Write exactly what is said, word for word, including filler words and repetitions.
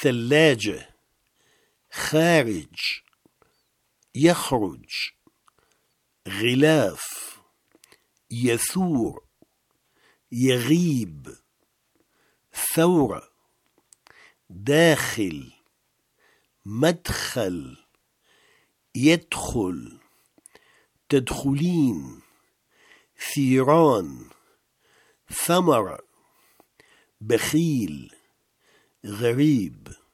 ثلاجة، خارج، يخرج، غلاف، يثور، يغيب، ثورة، داخل، مدخل، يدخل، تدخلين، ثيران، ثمرة، بخيل، غريب.